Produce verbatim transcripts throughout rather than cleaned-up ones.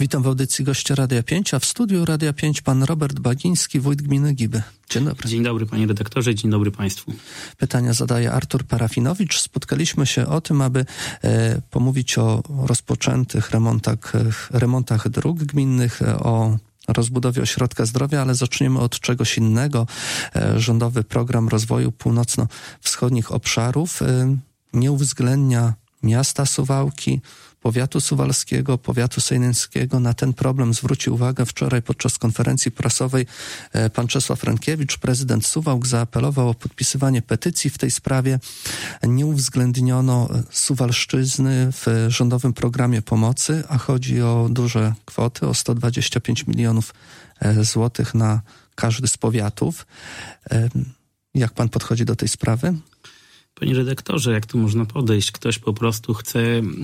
Witam w audycji gościa Radia pięć, a w studiu Radia pięć pan Robert Bagiński, wójt gminy Giby. Dzień dobry. Dzień dobry panie redaktorze, dzień dobry państwu. Pytania zadaje Artur Parafinowicz. Spotkaliśmy się o tym, aby e, pomówić o rozpoczętych remontach, remontach dróg gminnych, o rozbudowie ośrodka zdrowia, ale zaczniemy od czegoś innego. E, rządowy program rozwoju północno-wschodnich obszarów e, nie uwzględnia miasta Suwałki, powiatu suwalskiego, powiatu sejneńskiego. Na ten problem zwrócił uwagę wczoraj podczas konferencji prasowej pan Czesław Rękiewicz. Prezydent Suwałk zaapelował o podpisywanie petycji w tej sprawie. Nie uwzględniono Suwalszczyzny w rządowym programie pomocy, a chodzi o duże kwoty, o sto dwadzieścia pięć milionów złotych na każdy z powiatów. Jak pan podchodzi do tej sprawy? Panie redaktorze, jak tu można podejść? Ktoś po prostu chce,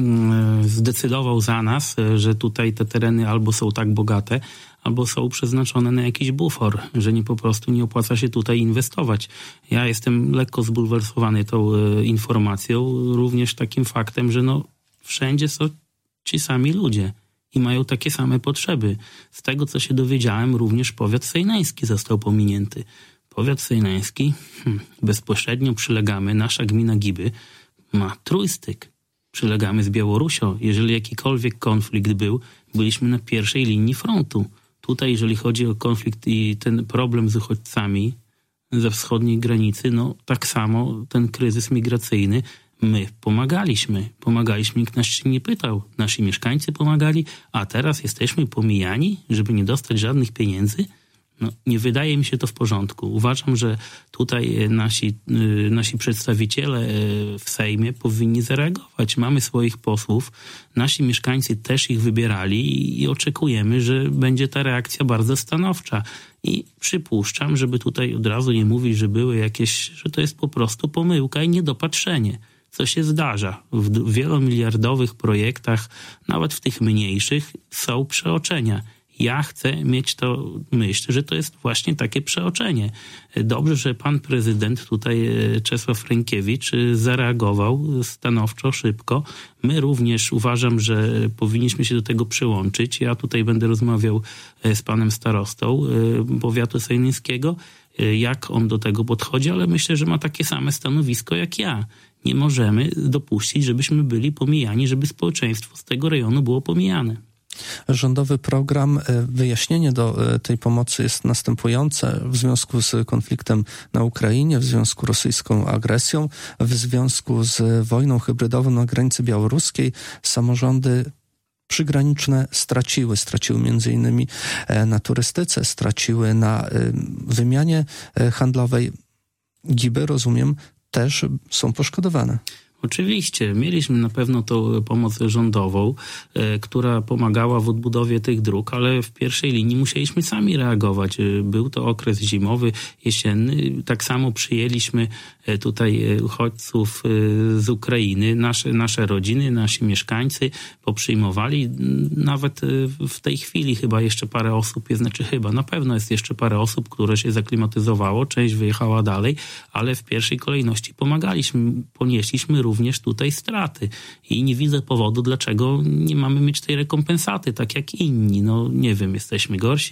zdecydował za nas, że tutaj te tereny albo są tak bogate, albo są przeznaczone na jakiś bufor, że nie po prostu nie opłaca się tutaj inwestować. Ja jestem lekko zbulwersowany tą informacją, również takim faktem, że no wszędzie są ci sami ludzie i mają takie same potrzeby. Z tego, co się dowiedziałem, również powiat sejneński został pominięty. Powiat sejneński, hmm, bezpośrednio przylegamy, nasza gmina Giby ma trójstyk. Przylegamy z Białorusią. Jeżeli jakikolwiek konflikt był, byliśmy na pierwszej linii frontu. Tutaj, jeżeli chodzi o konflikt i ten problem z uchodźcami ze wschodniej granicy, no tak samo ten kryzys migracyjny, my pomagaliśmy. Pomagaliśmy, nikt nas się nie pytał. Nasi mieszkańcy pomagali, a teraz jesteśmy pomijani, żeby nie dostać żadnych pieniędzy. No, nie wydaje mi się to w porządku. Uważam, że tutaj nasi, nasi przedstawiciele w Sejmie powinni zareagować. Mamy swoich posłów, nasi mieszkańcy też ich wybierali i oczekujemy, że będzie ta reakcja bardzo stanowcza. I przypuszczam, żeby tutaj od razu nie mówić, że były jakieś, że to jest po prostu pomyłka i niedopatrzenie. Co się zdarza. W wielomiliardowych projektach, nawet w tych mniejszych, są przeoczenia. Ja chcę mieć to, myślę, że to jest właśnie takie przeoczenie. Dobrze, że pan prezydent tutaj, Czesław Rękiewicz, zareagował stanowczo, szybko. My również uważam, że powinniśmy się do tego przyłączyć. Ja tutaj będę rozmawiał z panem starostą powiatu sejneńskiego, jak on do tego podchodzi, ale myślę, że ma takie same stanowisko jak ja. Nie możemy dopuścić, żebyśmy byli pomijani, żeby społeczeństwo z tego rejonu było pomijane. Rządowy program, wyjaśnienie do tej pomocy jest następujące. W związku z konfliktem na Ukrainie, w związku z rosyjską agresją, w związku z wojną hybrydową na granicy białoruskiej, samorządy przygraniczne straciły. Straciły między innymi na turystyce, straciły na wymianie handlowej. Giby, rozumiem, też są poszkodowane. Oczywiście, mieliśmy na pewno tą pomoc rządową, e, która pomagała w odbudowie tych dróg, ale w pierwszej linii musieliśmy sami reagować. Był to okres zimowy, jesienny. Tak samo przyjęliśmy tutaj uchodźców z Ukrainy. Nasze, nasze rodziny, nasi mieszkańcy poprzyjmowali. Nawet w tej chwili chyba jeszcze parę osób jest, znaczy chyba, na pewno jest jeszcze parę osób, które się zaklimatyzowało, część wyjechała dalej, ale w pierwszej kolejności pomagaliśmy, ponieśliśmy również tutaj straty i nie widzę powodu, dlaczego nie mamy mieć tej rekompensaty, tak jak inni. No nie wiem, jesteśmy gorsi.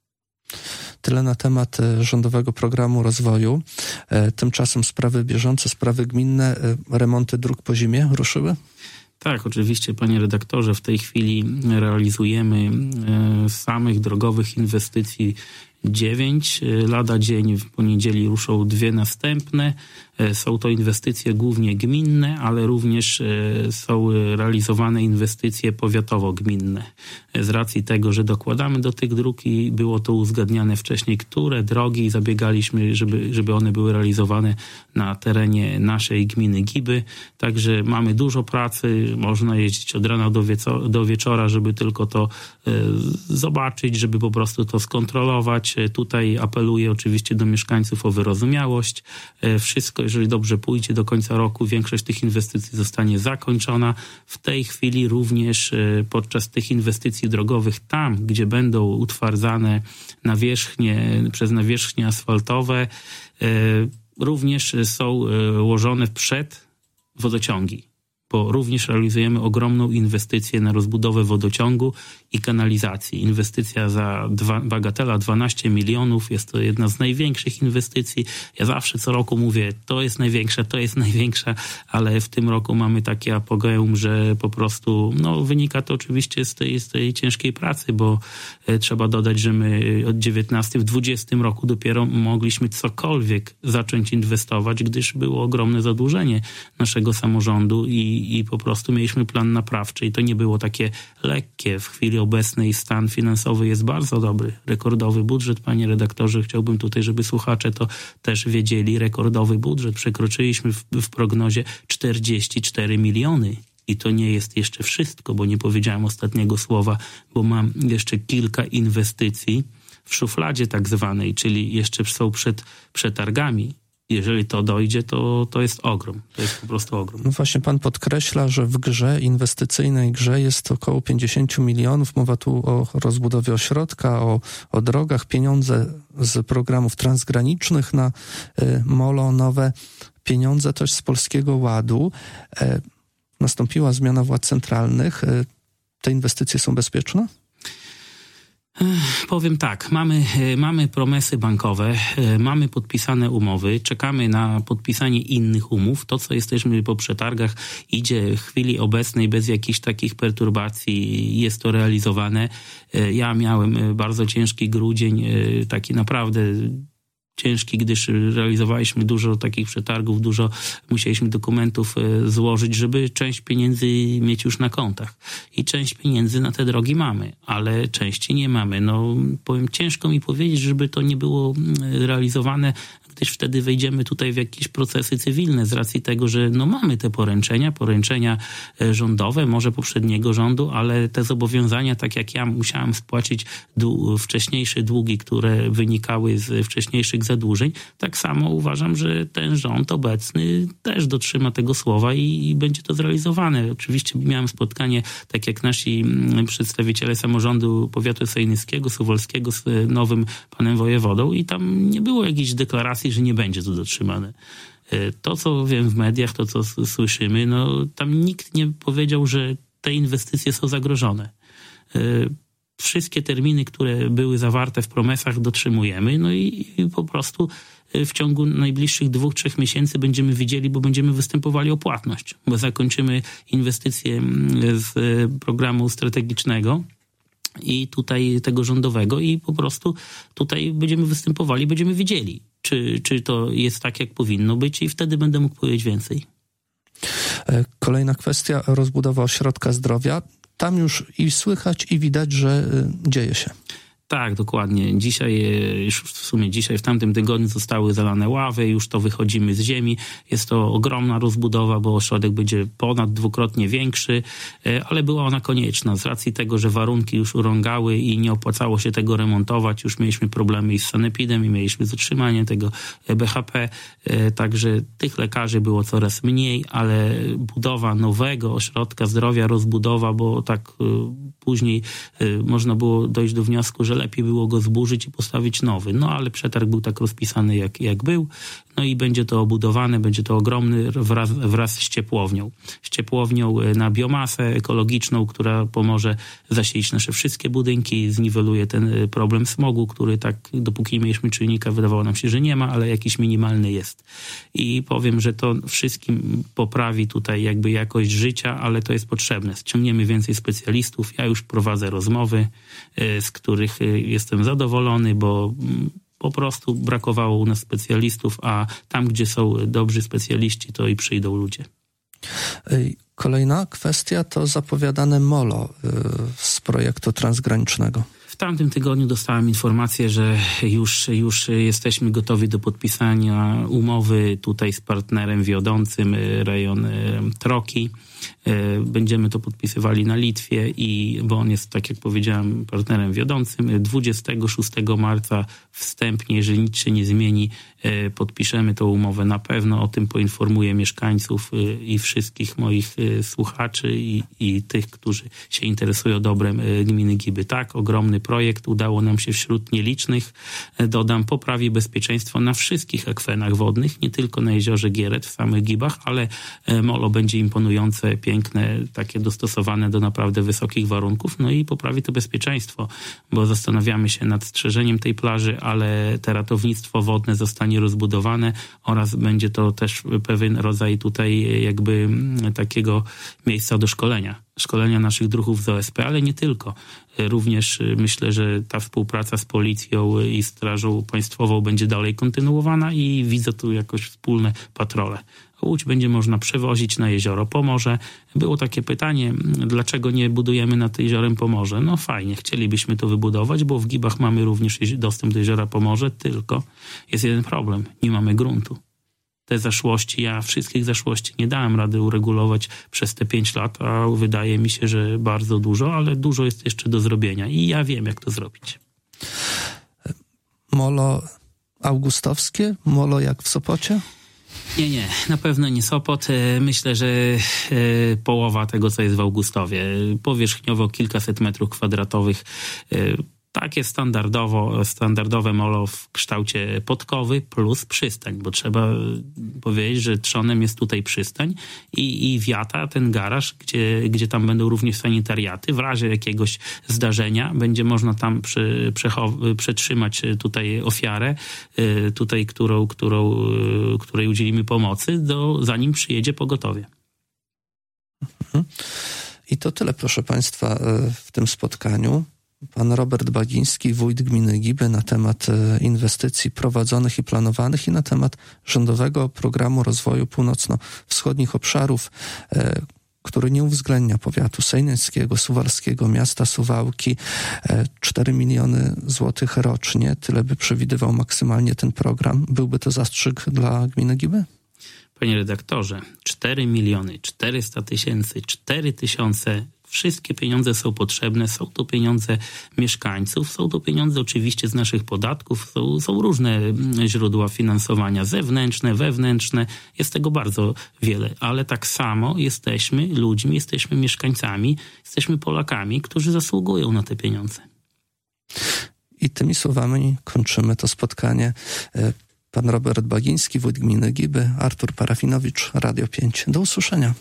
Tyle na temat rządowego programu rozwoju. Tymczasem sprawy bieżące, sprawy gminne, remonty dróg po zimie ruszyły? Tak, oczywiście, panie redaktorze, w tej chwili realizujemy samych drogowych inwestycji dziewięć. Lada dzień w poniedzieli ruszą dwie następne. Są to inwestycje głównie gminne, ale również są realizowane inwestycje powiatowo-gminne. Z racji tego, że dokładamy do tych dróg i było to uzgadniane wcześniej, które drogi zabiegaliśmy, żeby, żeby one były realizowane na terenie naszej gminy Giby. Także mamy dużo pracy, można jeździć od rana do, wieco- do wieczora, żeby tylko to e, zobaczyć, żeby po prostu to skontrolować. Tutaj apeluję oczywiście do mieszkańców o wyrozumiałość. E, wszystko, jeżeli dobrze pójdzie, do końca roku większość tych inwestycji zostanie zakończona. W tej chwili również e, podczas tych inwestycji drogowych, tam gdzie będą utwardzane nawierzchnie, przez nawierzchnie asfaltowe, e, również są e, łożone przed wodociągi, bo również realizujemy ogromną inwestycję na rozbudowę wodociągu i kanalizacji. Inwestycja za dwa, bagatela dwanaście milionów, jest to jedna z największych inwestycji. Ja zawsze co roku mówię, to jest największa, to jest największa, ale w tym roku mamy takie apogeum, że po prostu, no wynika to oczywiście z tej, z tej ciężkiej pracy, bo e, trzeba dodać, że my od dziewiętnastego w dwudziestym roku dopiero mogliśmy cokolwiek zacząć inwestować, gdyż było ogromne zadłużenie naszego samorządu i, i po prostu mieliśmy plan naprawczy i to nie było takie lekkie. W chwili obecnej stan finansowy jest bardzo dobry. Rekordowy budżet, panie redaktorze, chciałbym tutaj, żeby słuchacze to też wiedzieli. Rekordowy budżet. Przekroczyliśmy w, w prognozie czterdzieści cztery miliony. I to nie jest jeszcze wszystko, bo nie powiedziałem ostatniego słowa, bo mam jeszcze kilka inwestycji w szufladzie tak zwanej, czyli jeszcze są przed przetargami. Jeżeli to dojdzie, to, to jest ogrom. To jest po prostu ogrom. No właśnie pan podkreśla, że w grze inwestycyjnej grze jest około pięćdziesiąt milionów. Mowa tu o rozbudowie ośrodka, o, o drogach, pieniądze z programów transgranicznych na y, MOLO, nowe pieniądze też z Polskiego Ładu. E, nastąpiła zmiana władz centralnych. E, te inwestycje są bezpieczne? Powiem tak, mamy, mamy promesy bankowe, mamy podpisane umowy, czekamy na podpisanie innych umów. To, co jesteśmy po przetargach, idzie w chwili obecnej bez jakichś takich perturbacji, jest to realizowane. Ja miałem bardzo ciężki grudzień, taki naprawdę ciężki, gdyż realizowaliśmy dużo takich przetargów, dużo musieliśmy dokumentów złożyć, żeby część pieniędzy mieć już na kontach. I część pieniędzy na te drogi mamy, ale części nie mamy. No, powiem, ciężko mi powiedzieć, żeby to nie było realizowane, gdyż wtedy wejdziemy tutaj w jakieś procesy cywilne z racji tego, że no mamy te poręczenia, poręczenia rządowe, może poprzedniego rządu, ale te zobowiązania, tak jak ja musiałem spłacić dłu- wcześniejsze długi, które wynikały z wcześniejszych zadłużeń, tak samo uważam, że ten rząd obecny też dotrzyma tego słowa i, i będzie to zrealizowane. Oczywiście miałem spotkanie, tak jak nasi przedstawiciele samorządu powiatu sejnyckiego, suwalskiego z nowym panem wojewodą i tam nie było jakiejś deklaracji, że nie będzie to dotrzymane. To, co wiem w mediach, to, co słyszymy, no tam nikt nie powiedział, że te inwestycje są zagrożone. Wszystkie terminy, które były zawarte w promesach, dotrzymujemy, no i, i po prostu w ciągu najbliższych dwóch, trzech miesięcy będziemy widzieli, bo będziemy występowali o płatność, bo zakończymy inwestycje z programu strategicznego i tutaj tego rządowego i po prostu tutaj będziemy występowali, będziemy widzieli, czy, czy to jest tak, jak powinno być i wtedy będę mógł powiedzieć więcej. Kolejna kwestia, rozbudowa ośrodka zdrowia. Tam już i słychać, i widać, że dzieje się. Tak, dokładnie. Dzisiaj, już w sumie dzisiaj, w tamtym tygodniu zostały zalane ławy, już to wychodzimy z ziemi. Jest to ogromna rozbudowa, bo ośrodek będzie ponad dwukrotnie większy, ale była ona konieczna z racji tego, że warunki już urągały i nie opłacało się tego remontować. Już mieliśmy problemy i z sanepidem i mieliśmy zatrzymanie tego B H P, także tych lekarzy było coraz mniej, ale budowa nowego ośrodka zdrowia, rozbudowa, bo tak później można było dojść do wniosku, że lepiej było go zburzyć i postawić nowy. No ale przetarg był tak rozpisany, jak, jak był. No i będzie to obudowane, będzie to ogromny wraz, wraz z ciepłownią. Z ciepłownią na biomasę ekologiczną, która pomoże zasilić nasze wszystkie budynki, zniweluje ten problem smogu, który tak, dopóki nie mieliśmy czujnika, wydawało nam się, że nie ma, ale jakiś minimalny jest. I powiem, że to wszystkim poprawi tutaj jakby jakość życia, ale to jest potrzebne. Ściągniemy więcej specjalistów. Ja już prowadzę rozmowy, z których jestem zadowolony, bo po prostu brakowało u nas specjalistów, a tam, gdzie są dobrzy specjaliści, to i przyjdą ludzie. Kolejna kwestia to zapowiadane MOLO z projektu transgranicznego. W tamtym tygodniu dostałem informację, że już, już jesteśmy gotowi do podpisania umowy tutaj z partnerem wiodącym, rejon Troki. Będziemy to podpisywali na Litwie, i bo on jest, tak jak powiedziałem, partnerem wiodącym. dwudziestego szóstego marca wstępnie, jeżeli nic się nie zmieni, podpiszemy tą umowę na pewno. O tym poinformuję mieszkańców i wszystkich moich słuchaczy i, i tych, którzy się interesują dobrem gminy Giby. Tak, ogromny projekt. projekt udało nam się wśród nielicznych, dodam, poprawi bezpieczeństwo na wszystkich akwenach wodnych, nie tylko na jeziorze Gieret, w samych Gibach, ale molo będzie imponujące, piękne, takie dostosowane do naprawdę wysokich warunków, no i poprawi to bezpieczeństwo, bo zastanawiamy się nad strzeżeniem tej plaży, ale te ratownictwo wodne zostanie rozbudowane oraz będzie to też pewien rodzaj tutaj jakby takiego miejsca do szkolenia. Szkolenia naszych druhów z O S P, ale nie tylko. Również myślę, że ta współpraca z policją i Strażą Państwową będzie dalej kontynuowana i widzę tu jakoś wspólne patrole. Łódź będzie można przewozić na jezioro Pomorze. Było takie pytanie, dlaczego nie budujemy nad jeziorem Pomorze? No fajnie, chcielibyśmy to wybudować, bo w Gibach mamy również dostęp do jeziora Pomorze, tylko jest jeden problem, nie mamy gruntu. Te zaszłości, ja wszystkich zaszłości nie dałem rady uregulować przez te pięć lat, a wydaje mi się, że bardzo dużo, ale dużo jest jeszcze do zrobienia i ja wiem, jak to zrobić. Molo augustowskie? Molo jak w Sopocie? Nie, nie, na pewno nie Sopot. Myślę, że połowa tego, co jest w Augustowie. Powierzchniowo kilkaset metrów kwadratowych. Takie standardowo, standardowe molo w kształcie podkowy plus przystań, bo trzeba powiedzieć, że trzonem jest tutaj przystań i, i wiata, ten garaż, gdzie, gdzie tam będą również sanitariaty. W razie jakiegoś zdarzenia będzie można tam przy, przechow- przetrzymać tutaj ofiarę, tutaj, którą, którą, której udzielimy pomocy, do, zanim przyjedzie pogotowie. Mhm. I to tyle, proszę Państwa, w tym spotkaniu. Pan Robert Bagiński, wójt gminy Giby, na temat inwestycji prowadzonych i planowanych i na temat rządowego programu rozwoju północno-wschodnich obszarów, który nie uwzględnia powiatu sejneńskiego, suwalskiego, miasta Suwałki. cztery miliony złotych rocznie, tyle by przewidywał maksymalnie ten program. Byłby to zastrzyk dla gminy Giby? Panie redaktorze, cztery miliony czterysta tysięcy, cztery tysiące, wszystkie pieniądze są potrzebne, są to pieniądze mieszkańców, są to pieniądze oczywiście z naszych podatków, są, są różne źródła finansowania, zewnętrzne, wewnętrzne, jest tego bardzo wiele, ale tak samo jesteśmy ludźmi, jesteśmy mieszkańcami, jesteśmy Polakami, którzy zasługują na te pieniądze. I tymi słowami kończymy to spotkanie. Pan Robert Bagiński, wójt gminy Giby, Artur Parafinowicz, Radio pięć. Do usłyszenia.